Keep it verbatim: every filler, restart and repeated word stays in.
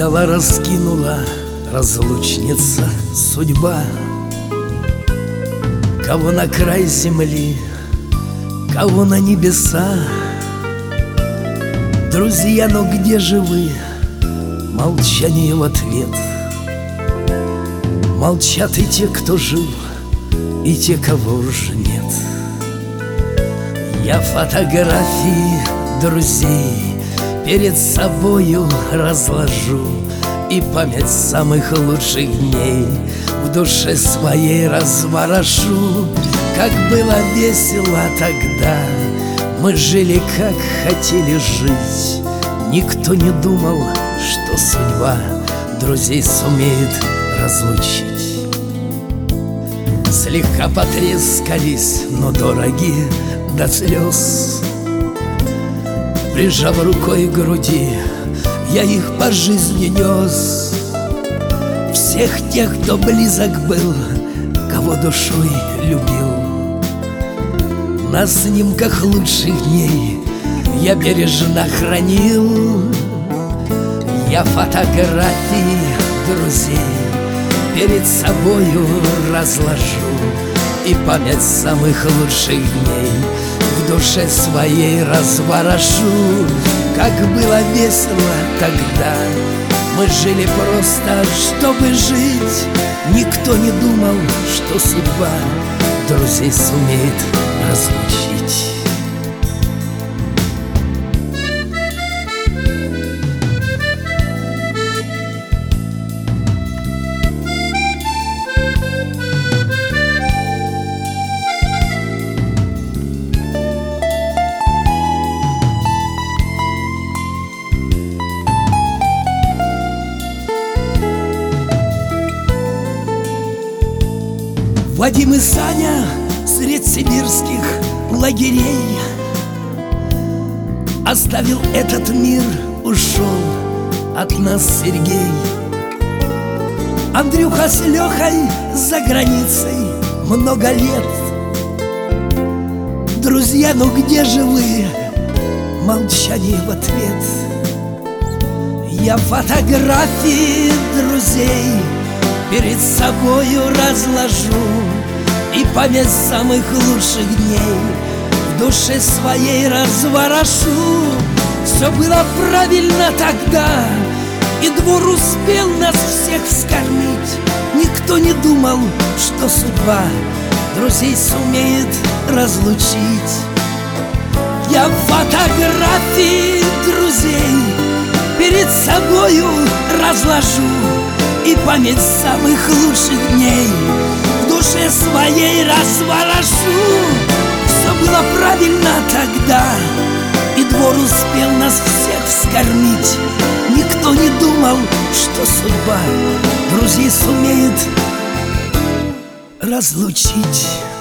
Сказала, раскинула разлучница судьба, кого на край земли, кого на небеса. Друзья, ну где же вы? Молчание в ответ. Молчат и те, кто жил, и те, кого уже нет. Я фотографии друзей перед собою разложу, и память самых лучших дней в душе своей разворошу. Как было весело тогда, мы жили, как хотели жить. Никто не думал, что судьба друзей сумеет разлучить. Слегка потрескались, но дороги до слез. Прижав рукой к груди, я их по жизни нес. Всех тех, кто близок был, кого душой любил. На снимках лучших дней я бережно хранил. Я фотографии друзей перед собою разложу, и память самых лучших дней в душе своей разворошу. Как было весело тогда, мы жили просто, чтобы жить. Никто не думал, что судьба друзей сумеет разлучить. Вадим и Саня средь сибирских лагерей. Оставил этот мир, ушел от нас Сергей. Андрюха с Лехой за границей много лет. Друзья, ну где же вы? Молчание в ответ. Я фотографии друзей перед собою разложу, и память самых лучших дней в душе своей разворошу. Все было правильно тогда, и двор успел нас всех вскормить. Никто не думал, что судьба друзей сумеет разлучить. Я фотографии друзей перед собою разложу, и память самых лучших дней в душе своей разворошу. Все было правильно тогда, и двор успел нас всех вскормить. Никто не думал, что судьба друзей сумеет разлучить.